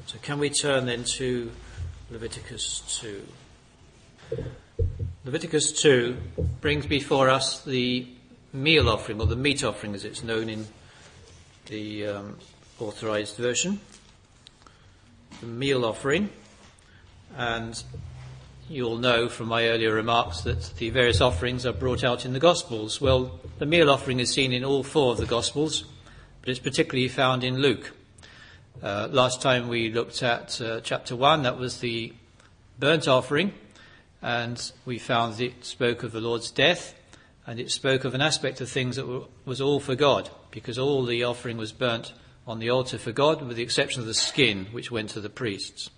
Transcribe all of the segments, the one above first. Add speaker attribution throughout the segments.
Speaker 1: So can we turn then to Leviticus 2? Leviticus 2 brings before us the meal offering, or the meat offering as it's known in the authorized version. The meal offering. And you'll know from my earlier remarks that the various offerings are brought out in the Gospels. Well, the meal offering is seen in all four of the Gospels, but it's particularly found in Luke. Last time we looked at chapter 1, that was the burnt offering, and we found that it spoke of the Lord's death, and it spoke of an aspect of things that was all for God, because all the offering was burnt on the altar for God, with the exception of the skin, which went to the priests.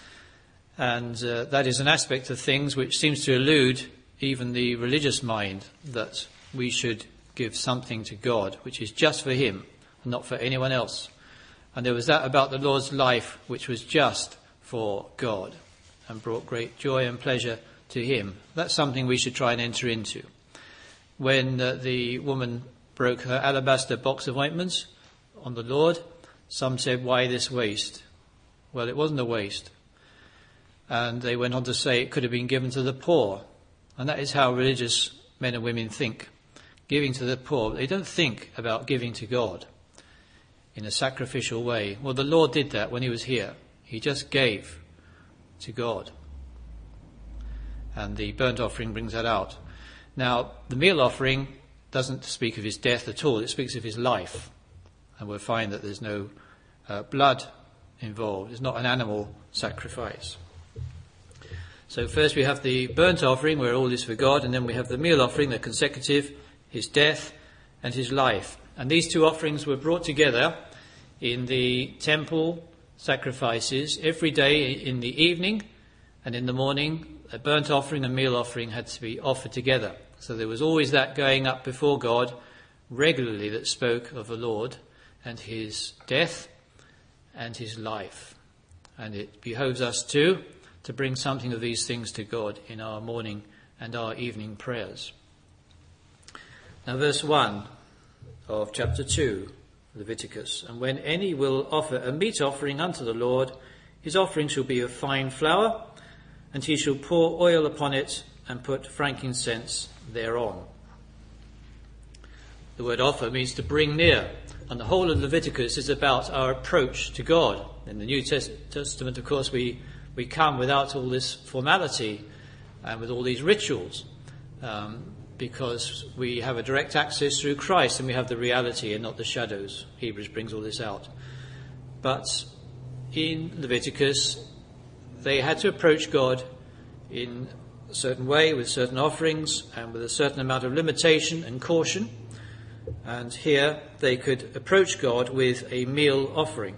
Speaker 1: And that is an aspect of things which seems to elude even the religious mind, that we should give something to God which is just for him and not for anyone else. And there was that about the Lord's life which was just for God and brought great joy and pleasure to him. That's something we should try and enter into. When the woman broke her alabaster box of ointments on the Lord, some said, "Why this waste?" Well, it wasn't a waste. And they went on to say it could have been given to the poor. And that is how religious men and women think. Giving to the poor. They don't think about giving to God in a sacrificial way. Well, the Lord did that when he was here. He just gave to God. And the burnt offering brings that out. Now, the meal offering doesn't speak of his death at all. It speaks of his life. And we'll find that there's no blood involved. It's not an animal sacrifice. So first we have the burnt offering, where all is for God, and then we have the meal offering, the consecutive, his death and his life. And these two offerings were brought together in the temple sacrifices every day in the evening, and in the morning a burnt offering and meal offering had to be offered together. So there was always that going up before God regularly that spoke of the Lord and his death and his life. And it behoves us too to bring something of these things to God in our morning and our evening prayers. Now verse 1 of chapter 2, Leviticus. And when any will offer a meat offering unto the Lord, his offering shall be of fine flour, and he shall pour oil upon it and put frankincense thereon. The word offer means to bring near, and the whole of Leviticus is about our approach to God. In the New Testament, of course, we come without all this formality and with all these rituals, because we have a direct access through Christ, and we have the reality and not the shadows. Hebrews brings all this out. But in Leviticus, they had to approach God in a certain way, with certain offerings and with a certain amount of limitation and caution. And here they could approach God with a meal offering.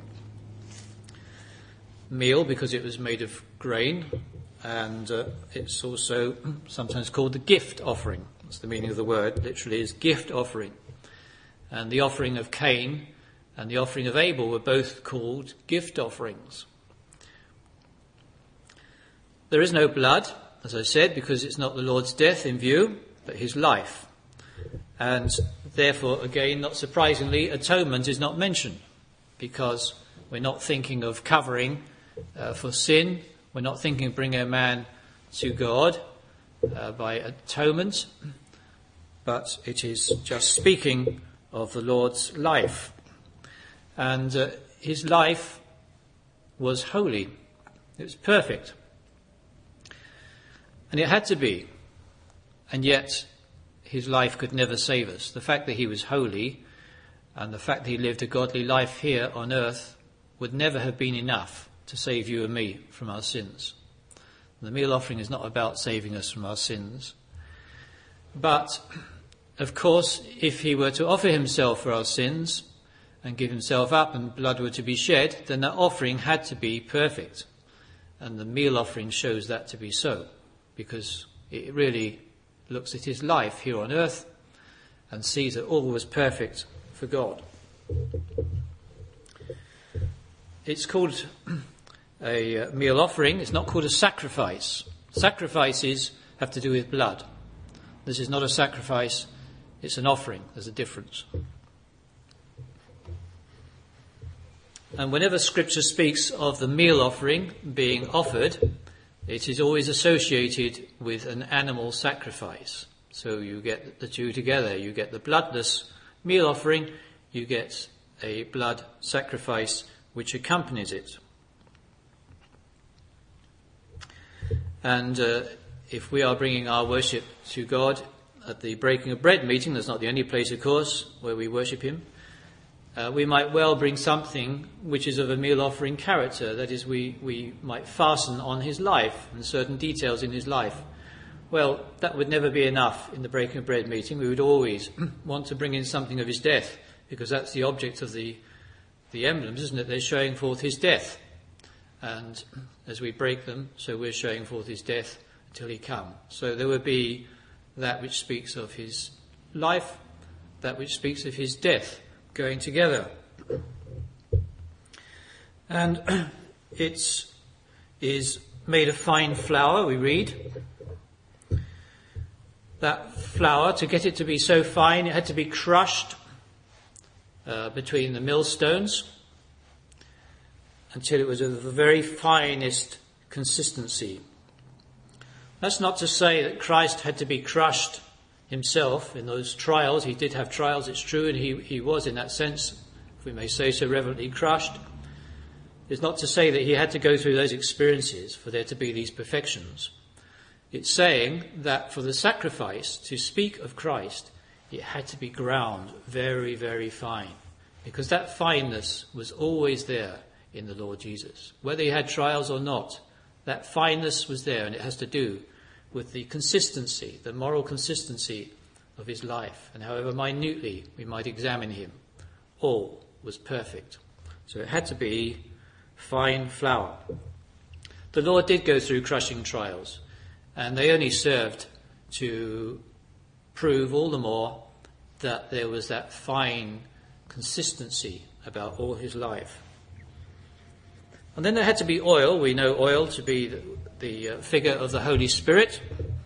Speaker 1: Meal because it was made of grain, and it's also sometimes called the gift offering. That's the meaning of the word. Literally is gift offering. And the offering of Cain and the offering of Abel were both called gift offerings. There is no blood, as I said, because it's not the Lord's death in view, but his life. And therefore, again, not surprisingly, atonement is not mentioned, because we're not thinking of covering for sin. We're not thinking of bringing a man to God by atonement, but it is just speaking of the Lord's life. And his life was holy. It was perfect. And it had to be. And yet his life could never save us. The fact that he was holy and the fact that he lived a godly life here on earth would never have been enough to save you and me from our sins. The meal offering is not about saving us from our sins. But, of course, if he were to offer himself for our sins and give himself up and blood were to be shed, then that offering had to be perfect. And the meal offering shows that to be so, because it really looks at his life here on earth and sees that all was perfect for God. It's called a meal offering. It's not called a sacrifice. Sacrifices have to do with blood. This is not a sacrifice, it's an offering. There's a difference. And whenever Scripture speaks of the meal offering being offered, it is always associated with an animal sacrifice. So you get the two together. You get the bloodless meal offering, you get a blood sacrifice which accompanies it. And if we are bringing our worship to God at the breaking of bread meeting, that's not the only place, of course, where we worship him, we might well bring something which is of a meal offering character. That is, we might fasten on his life and certain details in his life. Well, that would never be enough in the breaking of bread meeting. We would always want to bring in something of his death, because that's the object of the emblems, isn't it? They're showing forth his death. And as we break them, so we're showing forth his death until he come. So there would be that which speaks of his life, that which speaks of his death, going together. And it is made of fine flour, we read. That flour, to get it to be so fine, it had to be crushed between the millstones until it was of the very finest consistency. That's not to say that Christ had to be crushed himself in those trials. He did have trials, it's true, and he was, in that sense, if we may say so, reverently crushed. It's not to say that he had to go through those experiences for there to be these perfections. It's saying that for the sacrifice to speak of Christ, it had to be ground very, very fine, because that fineness was always there in the Lord Jesus. Whether he had trials or not, that fineness was there, and it has to do with the consistency, the moral consistency of his life. And however minutely we might examine him, all was perfect. So it had to be fine flour. The Lord did go through crushing trials, and they only served to prove all the more that there was that fine consistency about all his life. And then there had to be oil. We know oil to be the figure of the Holy Spirit.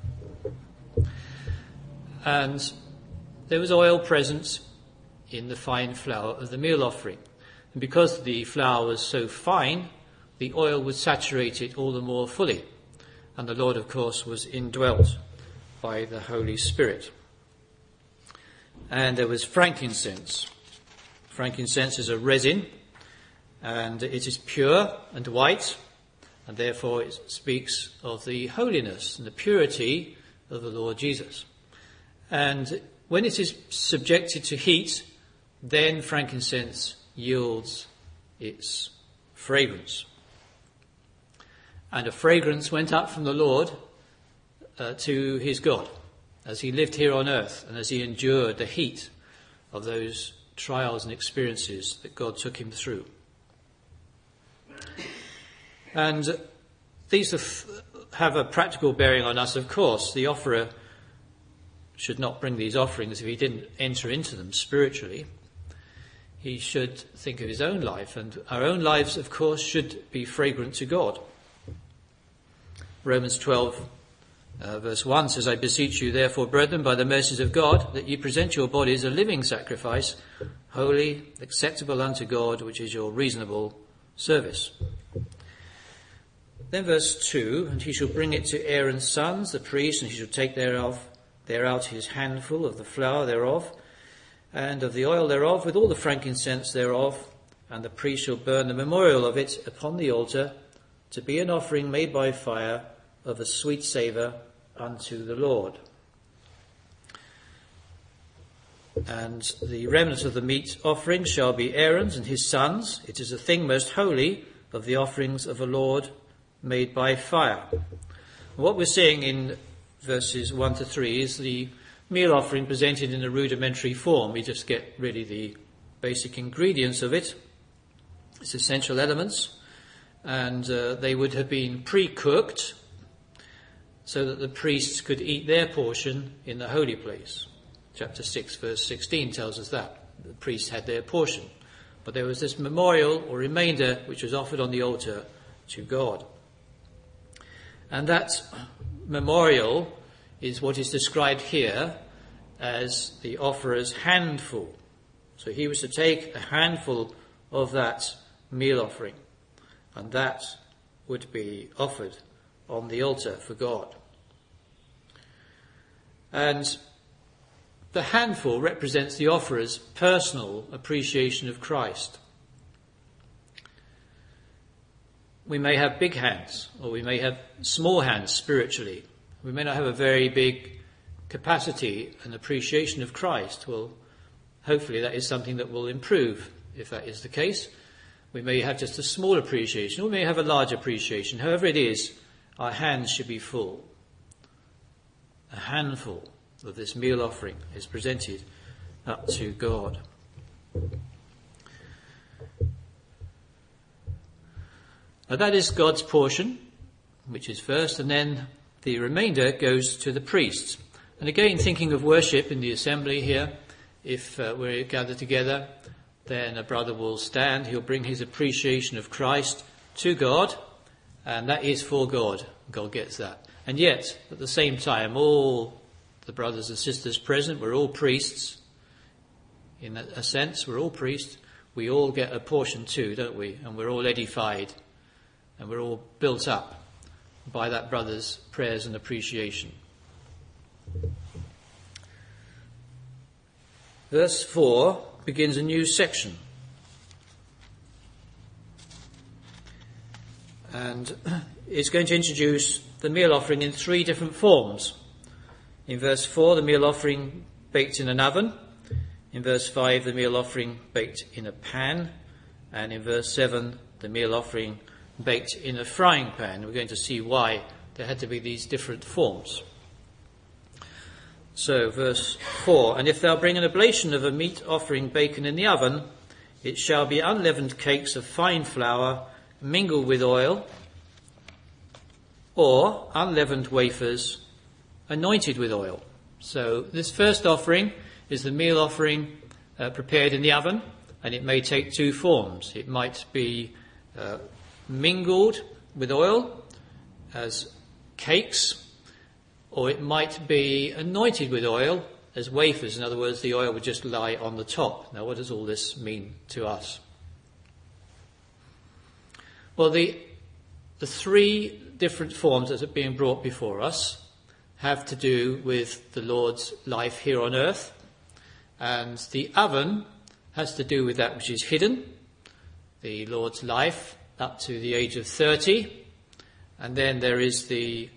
Speaker 1: And there was oil present in the fine flour of the meal offering. And because the flour was so fine, the oil would saturate it all the more fully. And the Lord, of course, was indwelt by the Holy Spirit. And there was frankincense. Frankincense is a resin, and it is pure and white, and therefore it speaks of the holiness and the purity of the Lord Jesus. And when it is subjected to heat, then frankincense yields its fragrance. And a fragrance went up from the Lord to his God as he lived here on earth and as he endured the heat of those trials and experiences that God took him through. And these have a practical bearing on us, of course. The offerer should not bring these offerings if he didn't enter into them spiritually. He should think of his own life, and our own lives, of course, should be fragrant to God. Romans 12, verse 1 says, I beseech you, therefore, brethren, by the mercies of God, that ye present your bodies a living sacrifice, holy, acceptable unto God, which is your reasonable service. Then verse 2, and he shall bring it to Aaron's sons, the priests, and he shall take thereout his handful of the flour thereof, and of the oil thereof, with all the frankincense thereof, and the priest shall burn the memorial of it upon the altar, to be an offering made by fire of a sweet savour unto the Lord. And the remnant of the meat offering shall be Aaron's and his sons. It is a thing most holy of the offerings of the Lord made by fire. What we're seeing in verses 1 to 3 is the meal offering presented in a rudimentary form. We just get really the basic ingredients of it, its essential elements, and they would have been pre-cooked so that the priests could eat their portion in the holy place. Chapter 6, verse 16 tells us that. The priests had their portion. But there was this memorial or remainder which was offered on the altar to God. And that memorial is what is described here as the offerer's handful. So he was to take a handful of that meal offering, and that would be offered on the altar for God. And the handful represents the offerer's personal appreciation of Christ. We may have big hands, or we may have small hands spiritually. We may not have a very big capacity and appreciation of Christ. Well, hopefully that is something that will improve if that is the case. We may have just a small appreciation, or we may have a large appreciation. However it is, our hands should be full. A handful of this meal offering is presented up to God. Now that is God's portion, which is first, and then the remainder goes to the priests. And again, thinking of worship in the assembly here, if we're gathered together, then a brother will stand, he'll bring his appreciation of Christ to God, and that is for God. God gets that. And yet, at the same time, all the brothers and sisters present, we're all priests. In a sense, we're all priests. We all get a portion too, don't we? And we're all edified, and we're all built up by that brother's prayers and appreciation. Verse 4 begins a new section. And it's going to introduce the meal offering in 3 different forms. In verse 4, the meal offering baked in an oven. In verse 5, the meal offering baked in a pan. And in verse 7, the meal offering baked in a frying pan. We're going to see why there had to be these different forms. So, verse 4, and if thou bring an oblation of a meat offering baken in the oven, it shall be unleavened cakes of fine flour mingled with oil, or unleavened wafers anointed with oil. So this first offering is the meal offering prepared in the oven, and it may take 2 forms. It might be mingled with oil as cakes, or it might be anointed with oil as wafers. In other words, the oil would just lie on the top. Now, what does all this mean to us? Well, the 3 different forms that are being brought before us have to do with the Lord's life here on earth. And the oven has to do with that which is hidden, the Lord's life up to the age of 30. And then there is the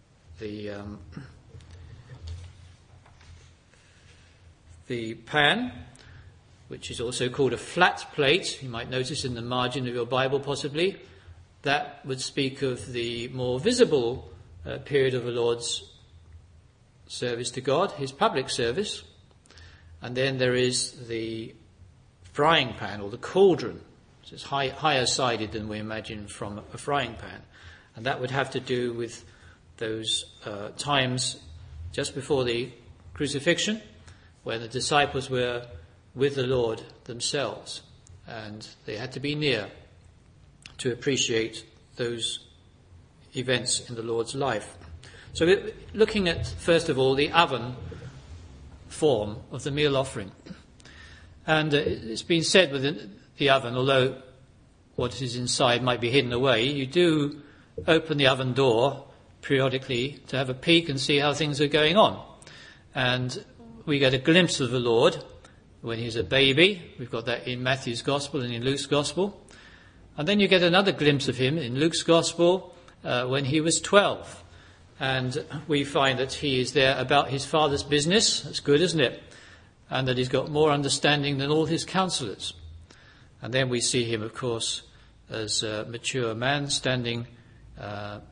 Speaker 1: pan, which is also called a flat plate. You might notice in the margin of your Bible possibly. That would speak of the more visible period of the Lord's service to God, his public service. And then there is the frying pan, or the cauldron, which is higher sided than we imagine from a frying pan. And that would have to do with those times just before the crucifixion, when the disciples were with the Lord themselves, and they had to be near to appreciate those events in the Lord's life. So we're looking at, first of all, the oven form of the meal offering. And it's been said within the oven, although what is inside might be hidden away, you do open the oven door periodically to have a peek and see how things are going on. And we get a glimpse of the Lord when he's a baby. We've got that in Matthew's Gospel and in Luke's Gospel. And then you get another glimpse of him in Luke's Gospel when he was 12. And we find that he is there about his Father's business. That's good, isn't it? And that he's got more understanding than all his counselors. And then we see him, of course, as a mature man standing at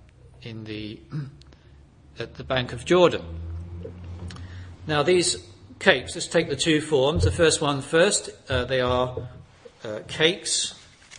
Speaker 1: the bank of Jordan. Now these cakes, let's take the 2 forms. The first one first. They are cakes,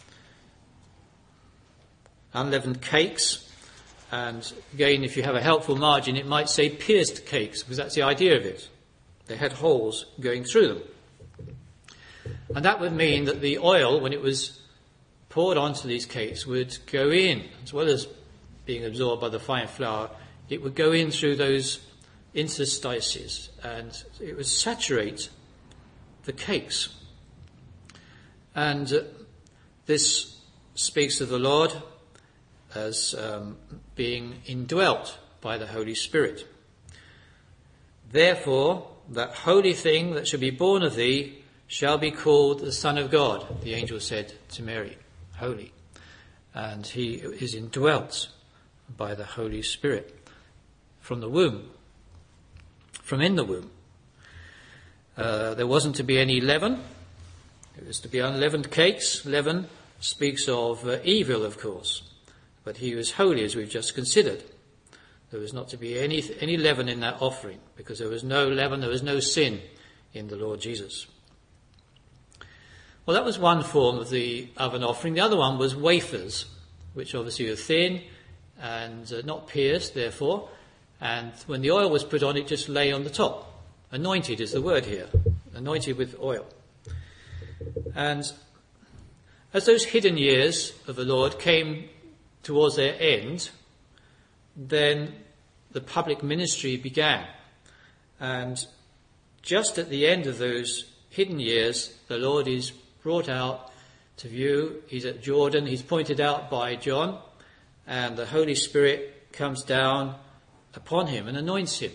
Speaker 1: unleavened cakes. And again, if you have a helpful margin, it might say pierced cakes, because that's the idea of it. They had holes going through them. And that would mean that the oil, when it was poured onto these cakes, would go in, as well as being absorbed by the fine flour, it would go in through those interstices, and it would saturate the cakes. And this speaks of the Lord as being indwelt by the Holy Spirit. Therefore, that holy thing that shall be born of thee shall be called the Son of God, the angel said to Mary, holy. And he is indwelt by the Holy Spirit from the womb, from in the womb. There wasn't to be any leaven. It was to be unleavened cakes. Leaven speaks of evil, of course, but he was holy, as we've just considered. There was not to be any leaven in that offering, because there was no leaven, there was no sin in the Lord Jesus. Well, that was one form of the oven offering. The other one was wafers, which obviously were thin and not pierced, therefore. And when the oil was put on, it just lay on the top. Anointed is the word here, anointed with oil. And as those hidden years of the Lord came towards their end, then the public ministry began. And just at the end of those hidden years, the Lord is brought out to view. He's at Jordan. He's pointed out by John, and the Holy Spirit comes down upon him and anoints him.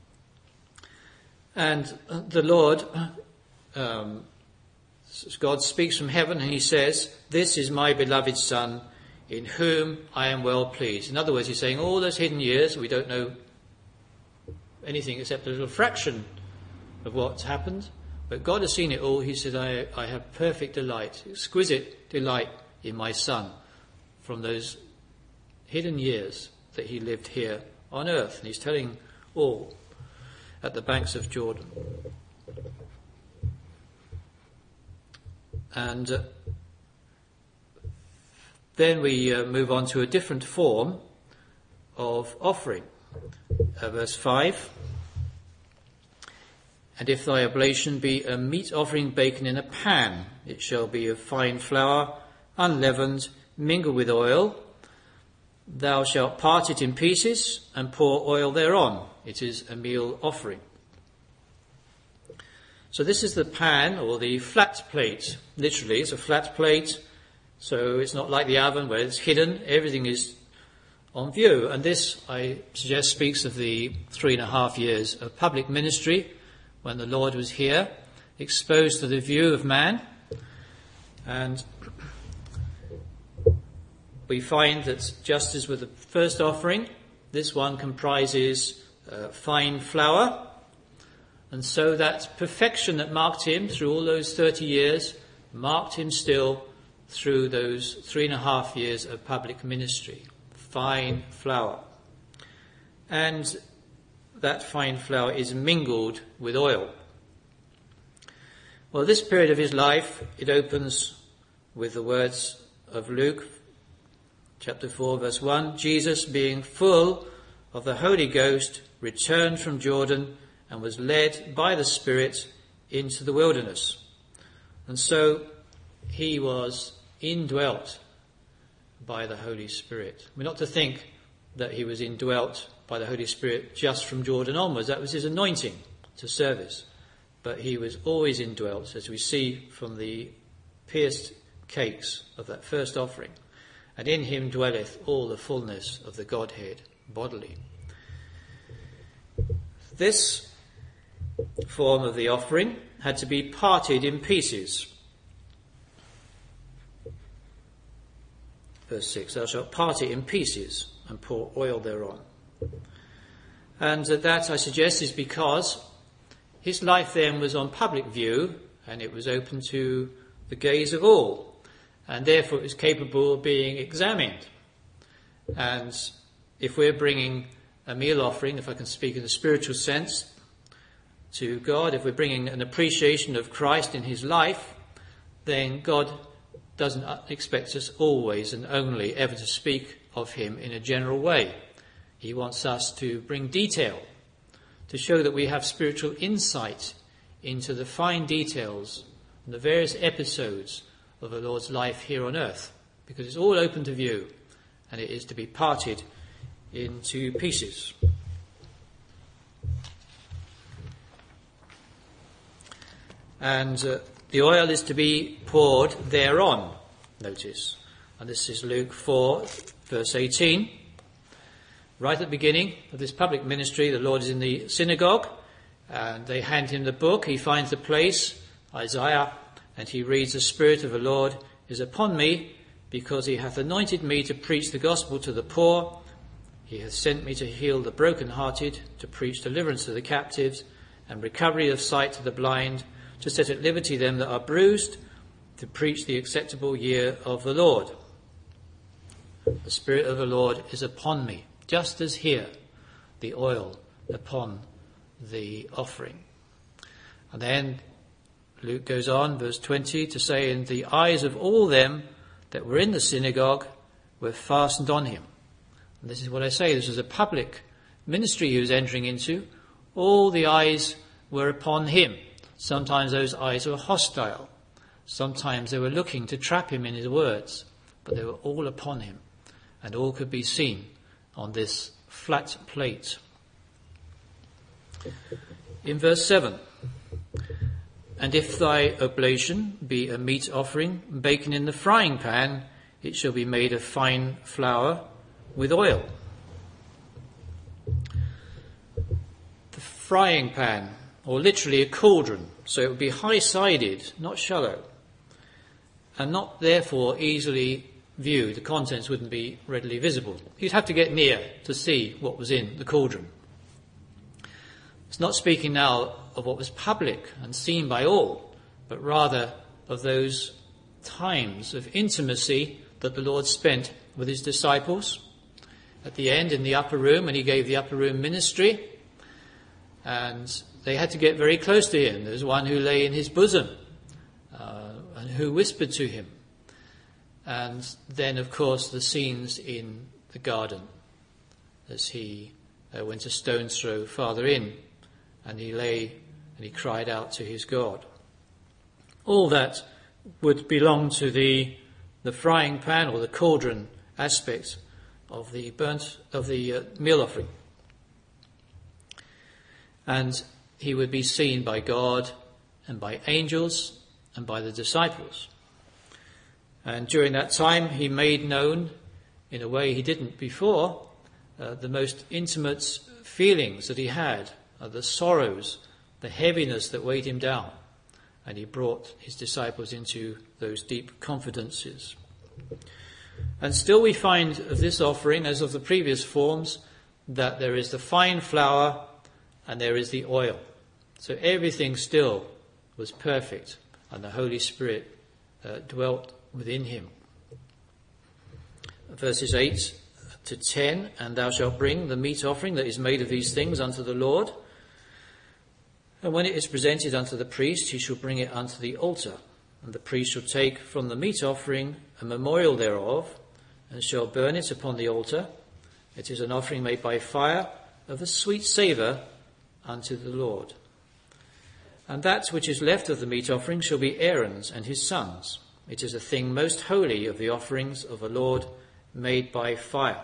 Speaker 1: And the Lord, God speaks from heaven, and he says, "This is my beloved Son, in whom I am well pleased." In other words, he's saying all those hidden years, we don't know anything except a little fraction of what's happened, but God has seen it all. He said, I have perfect delight, exquisite delight in my Son from those hidden years that he lived here on earth. And he's telling all at the banks of Jordan. And then we move on to a different form of offering. Verse 5. "And if thy oblation be a meat offering baken in a pan, it shall be of fine flour, unleavened, mingled with oil. Thou shalt part it in pieces and pour oil thereon. It is a meal offering." So this is the pan, or the flat plate. Literally, it's a flat plate. So it's not like the oven where it's hidden. Everything is on view. And this, I suggest, speaks of the 3.5 years of public ministry when the Lord was here, exposed to the view of man. And we find that just as with the first offering, this one comprises fine flour. And so that perfection that marked him through all those 30 years marked him still through those 3.5 years of public ministry. Fine flour. And that fine flour is mingled with oil. Well, this period of his life, it opens with the words of Luke, chapter 4, verse 1. "Jesus, being full of the Holy Ghost, returned from Jordan and was led by the Spirit into the wilderness." And so he was indwelt by the Holy Spirit. We're not to think that he was indwelt by the Holy Spirit just from Jordan onwards. That was his anointing to service. But he was always indwelt, as we see from the pierced cakes of that first offering. "And in him dwelleth all the fullness of the Godhead bodily." This form of the offering had to be parted in pieces. Verse 6, "Thou shalt part it in pieces and pour oil thereon." And that, I suggest, is because his life then was on public view, and it was open to the gaze of all, and therefore it was capable of being examined. And if we're bringing a meal offering, if I can speak in a spiritual sense, to God, if we're bringing an appreciation of Christ in his life, then God doesn't expect us always and only ever to speak of him in a general way. He wants us to bring detail, to show that we have spiritual insight into the fine details and the various episodes of the Lord's life here on earth, because it's all open to view, and it is to be parted into pieces. And the oil is to be poured thereon, notice. And this is Luke 4, verse 18. Right at the beginning of this public ministry, the Lord is in the synagogue, and they hand him the book. He finds the place, Isaiah, and he reads, "The Spirit of the Lord is upon me, because he hath anointed me to preach the gospel to the poor. He hath sent me to heal the brokenhearted, to preach deliverance to the captives, and recovery of sight to the blind, to set at liberty them that are bruised, to preach the acceptable year of the Lord." The Spirit of the Lord is upon me, just as here, the oil upon the offering. And then Luke goes on, verse 20, to say, "And the eyes of all them that were in the synagogue were fastened on him." And this is what I say, this was a public ministry he was entering into. All the eyes were upon him. Sometimes those eyes were hostile. Sometimes they were looking to trap him in his words. But they were all upon him. And all could be seen on this flat plate. In verse 7, "And if thy oblation be a meat offering, baken in the frying pan, it shall be made of fine flour with oil." The frying pan, or literally a cauldron, so it would be high-sided, not shallow, and not therefore easily viewed. The contents wouldn't be readily visible. You'd have to get near to see what was in the cauldron. It's not speaking now of what was public and seen by all, but rather of those times of intimacy that the Lord spent with his disciples. At the end, in the upper room, when he gave the upper room ministry, and they had to get very close to him. There was one who lay in his bosom and who whispered to him. And then, of course, the scenes in the garden as he went a stone's throw farther in, and he lay and he cried out to his God. All that would belong to the frying pan or the cauldron aspect of the meal offering. And he would be seen by God and by angels and by the disciples. And during that time, he made known, in a way he didn't before, the most intimate feelings that he had, the sorrows, the heaviness that weighed him down. And he brought his disciples into those deep confidences. And still we find of this offering, as of the previous forms, that there is the fine flour and there is the oil. So everything still was perfect, and the Holy Spirit dwelt within him. Verses 8 to 10, "And thou shalt bring the meat offering that is made of these things unto the Lord. And when it is presented unto the priest, he shall bring it unto the altar. And the priest shall take from the meat offering a memorial thereof, and shall burn it upon the altar. It is an offering made by fire, of a sweet savour unto the Lord. And that which is left of the meat offering shall be Aaron's and his sons. It is a thing most holy of the offerings of the Lord, made by fire."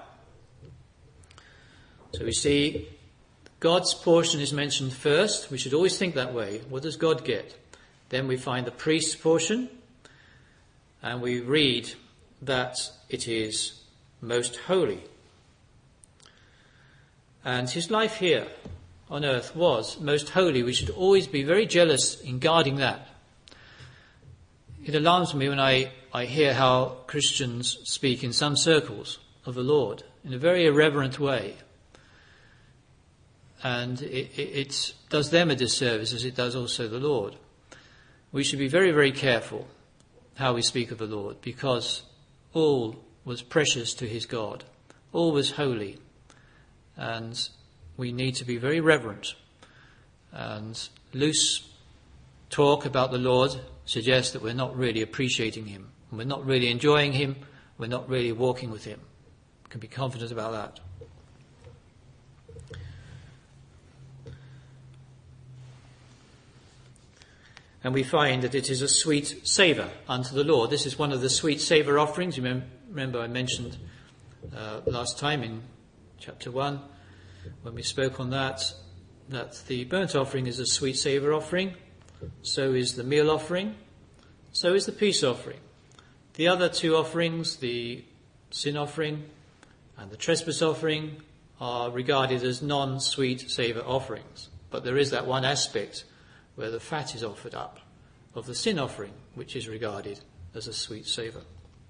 Speaker 1: So we see God's portion is mentioned first. We should always think that way. What does God get? Then we find the priest's portion, and we read that it is most holy. And his life here on earth was most holy. We should always be very jealous in guarding that. It alarms me when I hear how Christians speak in some circles of the Lord in a very irreverent way. And it does them a disservice, as it does also the Lord. We should be very, very careful how we speak of the Lord, because all was precious to his God. All was holy. And we need to be very reverent. And loose talk about the Lord suggests that we're not really appreciating him. We're not really enjoying him. We're not really walking with him. We can be confident about that. And we find that it is a sweet savour unto the Lord. This is one of the sweet savour offerings. You remember I mentioned last time in chapter 1, when we spoke on that the burnt offering is a sweet savour offering. So is the meal offering. So is the peace offering. The other two offerings, the sin offering and the trespass offering, are regarded as non-sweet savour offerings. But there is that one aspect where the fat is offered up of the sin offering, which is regarded as a sweet savour.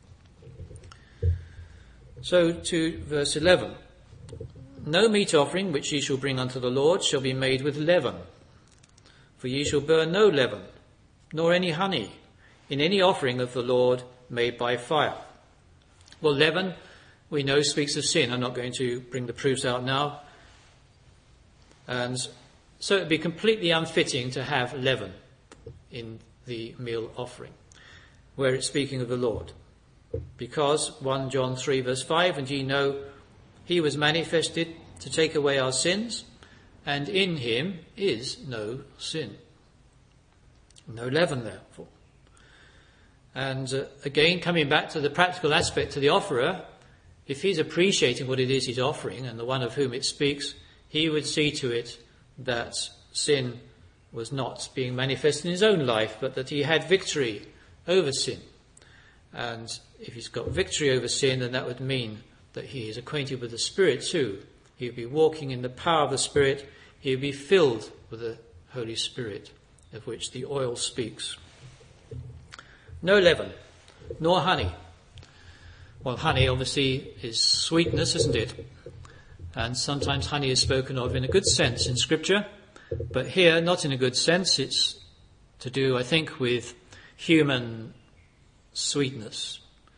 Speaker 1: So to verse 11. No meat offering which ye shall bring unto the Lord shall be made with leaven. For ye shall burn no leaven, nor any honey, in any offering of the Lord made by fire. Well, leaven, we know, speaks of sin. I'm not going to bring the proofs out now. And so it would be completely unfitting to have leaven in the meal offering, where it's speaking of the Lord. Because 1 John 3 verse 5, and ye know he was manifested to take away our sins, and in him is no sin. No leaven, therefore. And again, coming back to the practical aspect to the offerer, if he's appreciating what it is he's offering and the one of whom it speaks, he would see to it that sin was not being manifested in his own life, but that he had victory over sin. And if he's got victory over sin, then that would mean that he is acquainted with the Spirit too. He would be walking in the power of the Spirit. He would be filled with the Holy Spirit, of which the oil speaks. No leaven, nor honey. Well, honey obviously is sweetness, isn't it? And sometimes honey is spoken of in a good sense in Scripture, but here not in a good sense. It's to do, I think, with human sweetness,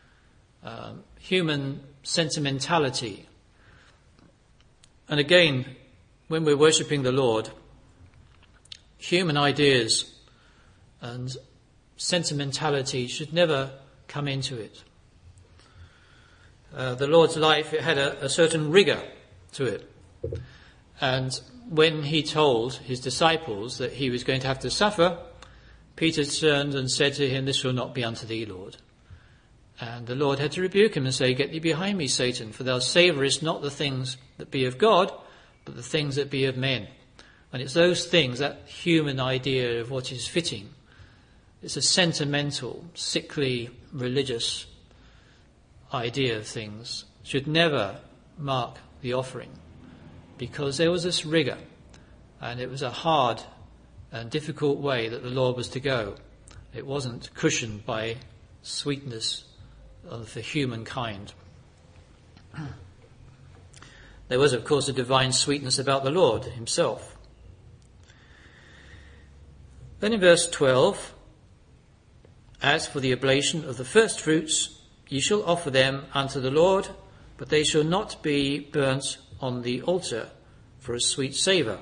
Speaker 1: human sentimentality. And again, when we're worshipping the Lord, human ideas and sentimentality should never come into it. The Lord's life, it had a certain rigour to it. And when he told his disciples that he was going to have to suffer, Peter turned and said to him, "This shall not be unto thee, Lord." And the Lord had to rebuke him and say, "Get thee behind me, Satan, for thou savourest not the things that be of God, but the things that be of men." And it's those things, that human idea of what is fitting. It's a sentimental, sickly, religious idea of things. Should never mark the offering, because there was this rigour, and it was a hard and difficult way that the Lord was to go. It wasn't cushioned by sweetness of the human kind. There was, of course, a divine sweetness about the Lord himself. Then in verse 12, as for the oblation of the first fruits, ye shall offer them unto the Lord, but they shall not be burnt on the altar for a sweet savour.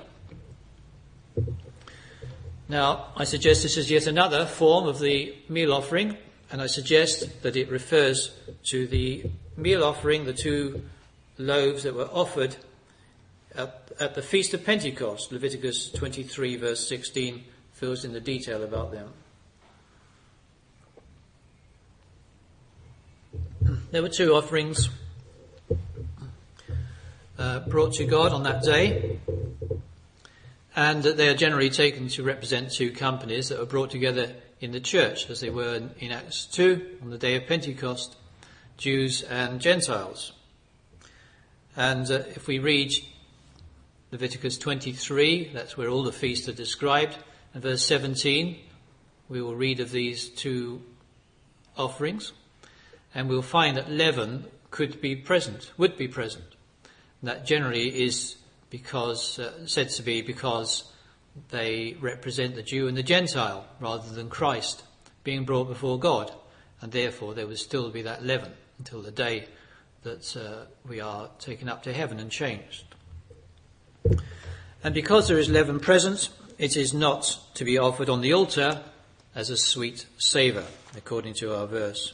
Speaker 1: Now, I suggest this is yet another form of the meal offering, and I suggest that it refers to the meal offering, the 2 loaves that were offered at the Feast of Pentecost. Leviticus 23 verse 16 fills in the detail about them. There were 2 offerings brought to God on that day, and they are generally taken to represent 2 companies that were brought together in the church, as they were in Acts 2 on the day of Pentecost, Jews and Gentiles. And if we read Leviticus 23, that's where all the feasts are described, and verse 17, we will read of these 2 offerings, and we'll find that leaven would be present. And that generally is because said to be because they represent the Jew and the Gentile rather than Christ being brought before God, and therefore there would still be that leaven until the day that we are taken up to heaven and changed. And because there is leaven present, it is not to be offered on the altar as a sweet savour, according to our verse.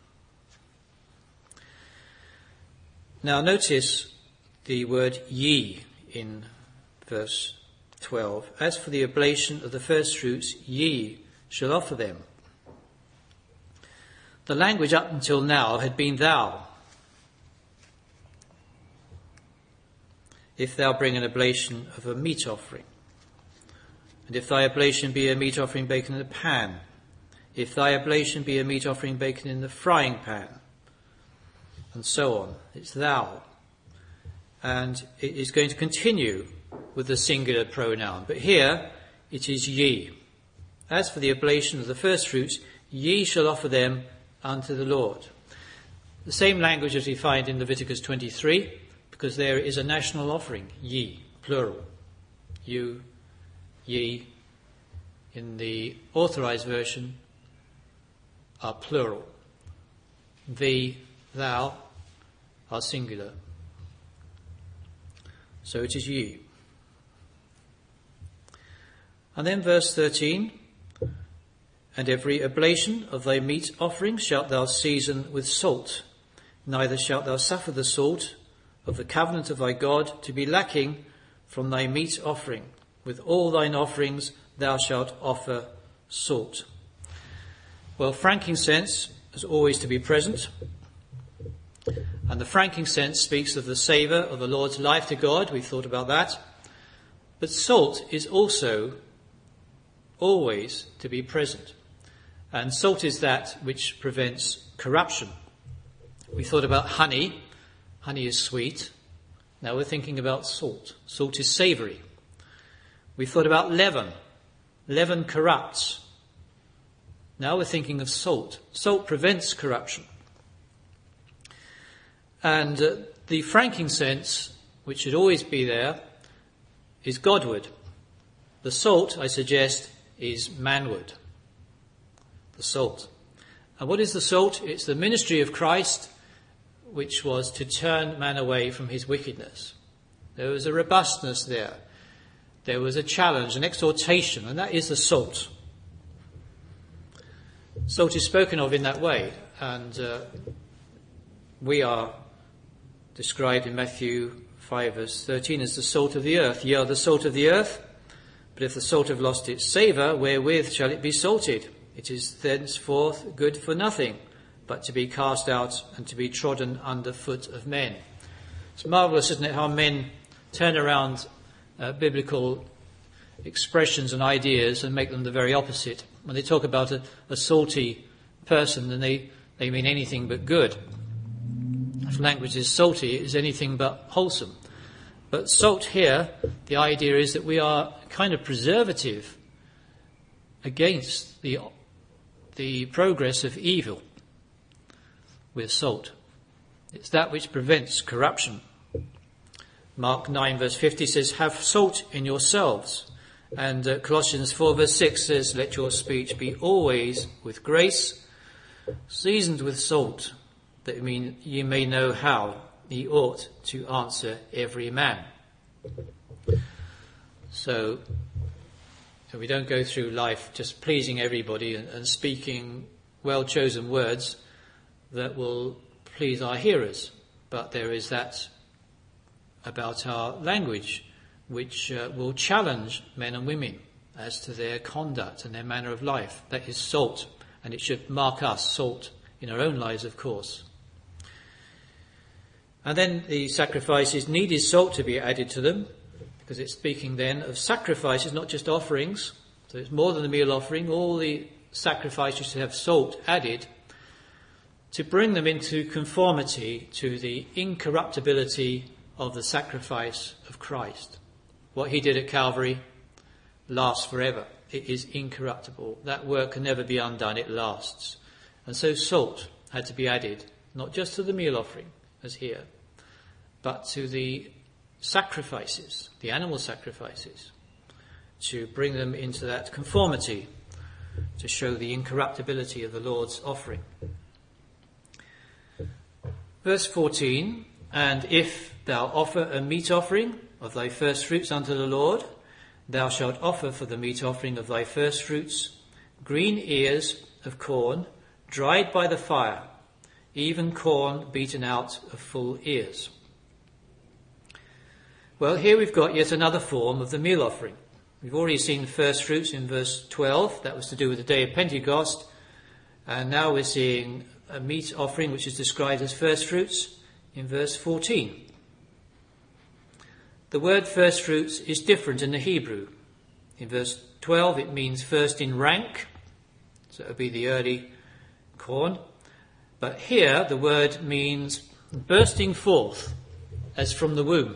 Speaker 1: Now notice the word ye in verse 12. As for the oblation of the first fruits, ye shall offer them. The language up until now had been thou. If thou bring an oblation of a meat offering, and if thy oblation be a meat offering baked in a pan, if thy oblation be a meat offering baken in the frying pan, and so on. It's thou. And it is going to continue with the singular pronoun. But here it is ye. As for the oblation of the first fruits, ye shall offer them unto the Lord. The same language as we find in Leviticus 23, because there is a national offering, ye, plural. You, ye, in the authorized version, are plural. Thee, thou, are singular. So it is ye. And then verse 13, and every oblation of thy meat offering shalt thou season with salt, neither shalt thou suffer the salt of the covenant of thy God to be lacking from thy meat offering. With all thine offerings thou shalt offer salt. Well, frankincense is always to be present. And the frankincense speaks of the savour of the Lord's life to God. We've thought about that. But salt is also always to be present. And salt is that which prevents corruption. We thought about honey. Honey is sweet. Now we're thinking about salt. Salt is savoury. We thought about leaven. Leaven corrupts. Now we're thinking of salt. Salt prevents corruption. And the frankincense, which should always be there, is Godward. The salt, I suggest, is manward. The salt. And what is the salt? It's the ministry of Christ, which was to turn man away from his wickedness. There was a robustness there. There was a challenge, an exhortation, and that is the salt. Salt is spoken of in that way, and we are described in Matthew 5 verse 13 as the salt of the earth. Ye are the salt of the earth, but if the salt have lost its savour, wherewith shall it be salted? It is thenceforth good for nothing, but to be cast out and to be trodden under foot of men. It's marvellous, isn't it, how men turn around biblical expressions and ideas and make them the very opposite. When they talk about a salty person, then they mean anything but good. If language is salty, it is anything but wholesome. But salt here, the idea is that we are a kind of preservative against the progress of evil with salt. It's that which prevents corruption. Mark 9 verse 50 says, have salt in yourselves. And Colossians 4 verse 6 says, let your speech be always with grace, seasoned with salt, that ye may know how ye ought to answer every man. So we don't go through life just pleasing everybody and speaking well-chosen words that will please our hearers. But there is that about our language which will challenge men and women as to their conduct and their manner of life. That is salt, and it should mark us, salt, in our own lives, of course. And then the sacrifices needed salt to be added to them, because it's speaking then of sacrifices, not just offerings. So it's more than a meal offering. All the sacrifices should have salt added to bring them into conformity to the incorruptibility of the sacrifice of Christ. What he did at Calvary lasts forever. It is incorruptible. That work can never be undone. It lasts. And so salt had to be added, not just to the meal offering, as here, but to the sacrifices, the animal sacrifices, to bring them into that conformity, to show the incorruptibility of the Lord's offering. Verse 14, and if thou offer a meat offering of thy first fruits unto the Lord, thou shalt offer for the meat offering of thy first fruits green ears of corn, dried by the fire, even corn beaten out of full ears. Well, here we've got yet another form of the meal offering. We've already seen first fruits in verse 12. That was to do with the day of Pentecost. And now we're seeing a meat offering which is described as first fruits in verse 14. The word first fruits is different in the Hebrew. In verse 12 it means first in rank. So it would be the early corn. But here the word means bursting forth as from the womb.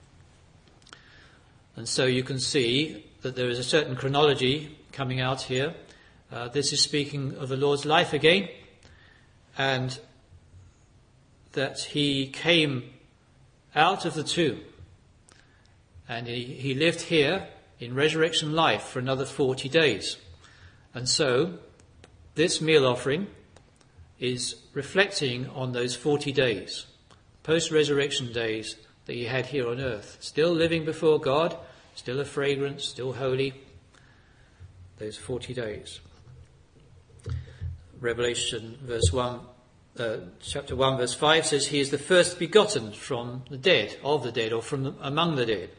Speaker 1: And so you can see that there is a certain chronology coming out here. This is speaking of the Lord's life again, and that he came out of the tomb, and he lived here in resurrection life for another 40 days. And so this meal offering is reflecting on those 40 days, post-resurrection days that he had here on earth, still living before God, still a fragrance, still holy, those 40 days. Revelation chapter 1 verse 5 says he is the first begotten from the dead, of the dead, or from among the dead.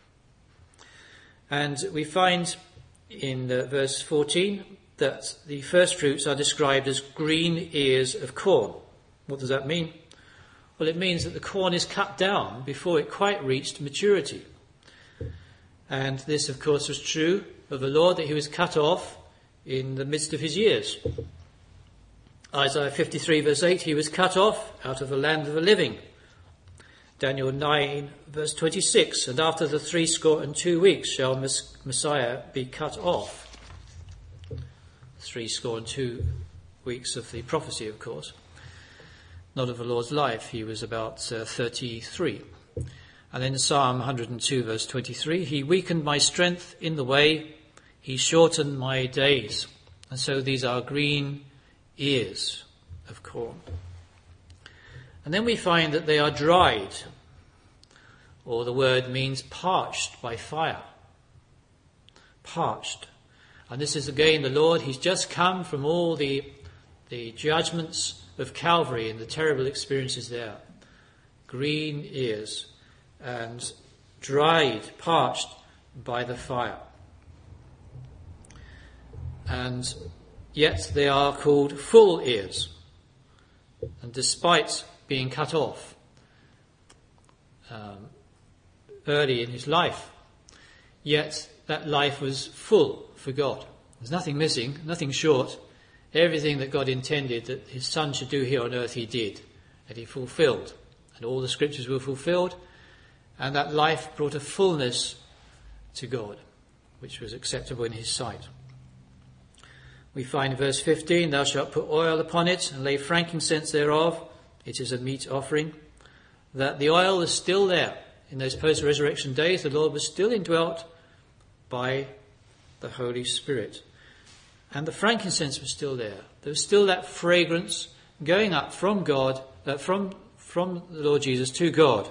Speaker 1: And we find in verse 14 that the first fruits are described as green ears of corn. What does that mean? Well, it means that the corn is cut down before it quite reached maturity. And this, of course, was true of the Lord, that he was cut off in the midst of his years. Isaiah 53 verse 8, he was cut off out of the land of the living. Daniel 9 verse 26, and after the 62 weeks shall Messiah be cut off. 62 weeks of the prophecy, of course. Not of the Lord's life, he was about 33. And then Psalm 102 verse 23, he weakened my strength in the way, he shortened my days. And so these are green ears of corn. And then we find that they are dried, or the word means parched by fire. Parched. And this is again the Lord, he's just come from all the judgments of Calvary and the terrible experiences there. Green ears and dried, parched by the fire. And yet they are called full ears. And despite being cut off early in his life, yet that life was full for God. There's nothing missing, nothing short. Everything that God intended that his son should do here on earth, he did, and he fulfilled. And all the scriptures were fulfilled, and that life brought a fullness to God, which was acceptable in his sight. We find in verse 15, thou shalt put oil upon it and lay frankincense thereof. It is a meat offering. That the oil is still there. In those post-resurrection days, the Lord was still indwelt by the Holy Spirit. And the frankincense was still there. There was still that fragrance going up from God, from the Lord Jesus to God.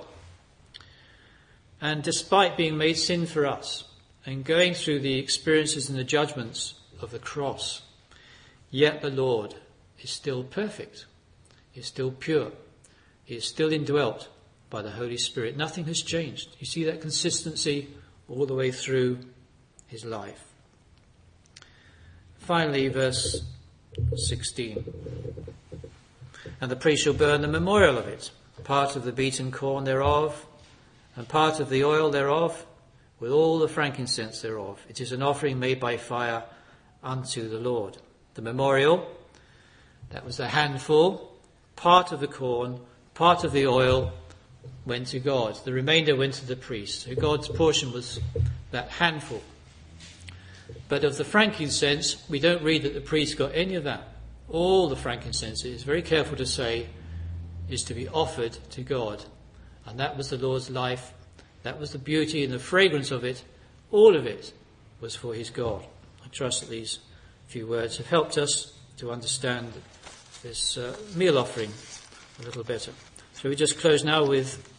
Speaker 1: And despite being made sin for us and going through the experiences and the judgments of the cross, yet the Lord is still perfect, is still pure, he is still indwelt by the Holy Spirit. Nothing has changed. You see that consistency all the way through his life. Finally, verse 16. And the priest shall burn the memorial of it, part of the beaten corn thereof, and part of the oil thereof, with all the frankincense thereof. It is an offering made by fire unto the Lord. The memorial, that was the handful, part of the corn, part of the oil went to God. The remainder went to the priest. So God's portion was that handful. But of the frankincense, we don't read that the priest got any of that. All the frankincense, it is very careful to say, is to be offered to God. And that was the Lord's life. That was the beauty and the fragrance of it. All of it was for his God. I trust that these few words have helped us to understand this meal offering a little better. So we just close now with